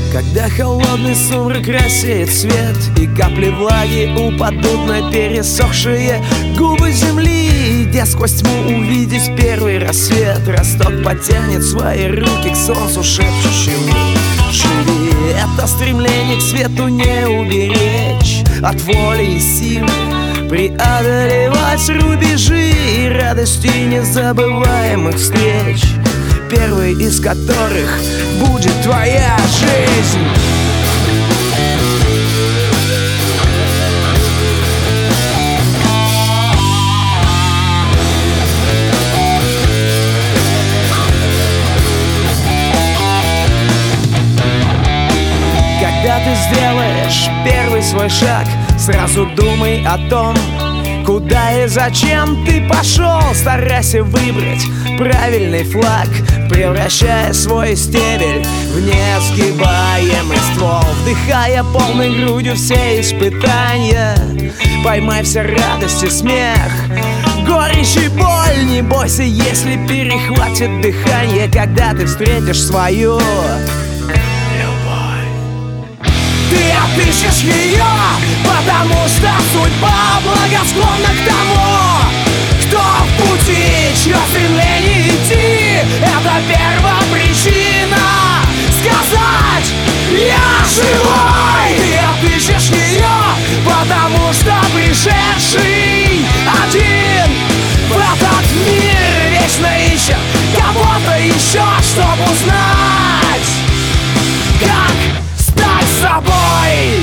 Когда холодный сумрак рассеет свет, и капли влаги упадут на пересохшие губы земли, где сквозь тьму увидеть первый рассвет, росток потянет свои руки к солнцу, шепчущему: живи. Это стремление к свету не уберечь от воли и сил, преодолевать рубежи и радости незабываемых встреч, первой из которых будет твоя жизнь. Когда ты сделаешь первый свой шаг, сразу думай о том, куда и зачем ты пошел. Старайся выбрать правильный флаг, превращая свой стебель в несгибаемый ствол. Вдыхая полной грудью все испытания, поймай все радость и смех, горечь и боль. Не бойся, если перехватит дыхание, когда ты встретишь свою любовь. Ты отыщешь ее, потому что судьба благосклонна к тому, кто в пути, чье стремление идти. Это первопричина сказать: я живой. Ты отыщешь ее, потому что пришедший один в этот мир вечно ищет кого-то еще, чтобы узнать, как стать собой.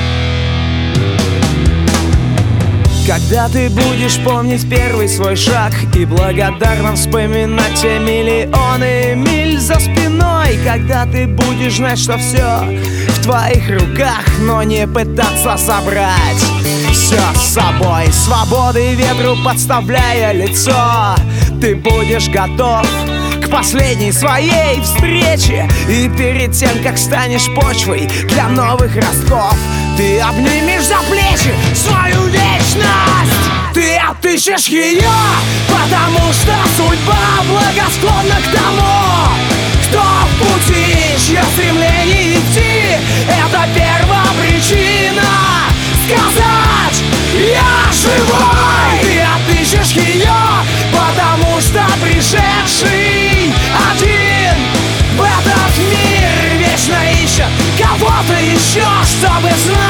Когда ты будешь помнить первый свой шаг и благодарно вспоминать те миллионы миль за спиной, когда ты будешь знать, что все в твоих руках, но не пытаться собрать все с собой, свободы ветру подставляя лицо, ты будешь готов к последней своей встрече. И перед тем, как станешь почвой для новых ростков, ты обнимешь за плечи свою вечность. Ты отыщешь ее, потому что судьба благосклонна к тому, кто в пути, чье стремление идти. Это первопричина сказать: я живой. Ты отыщешь ее, потому что пришедший один в этот мир вечно ищет кого-то еще, чтобы знать,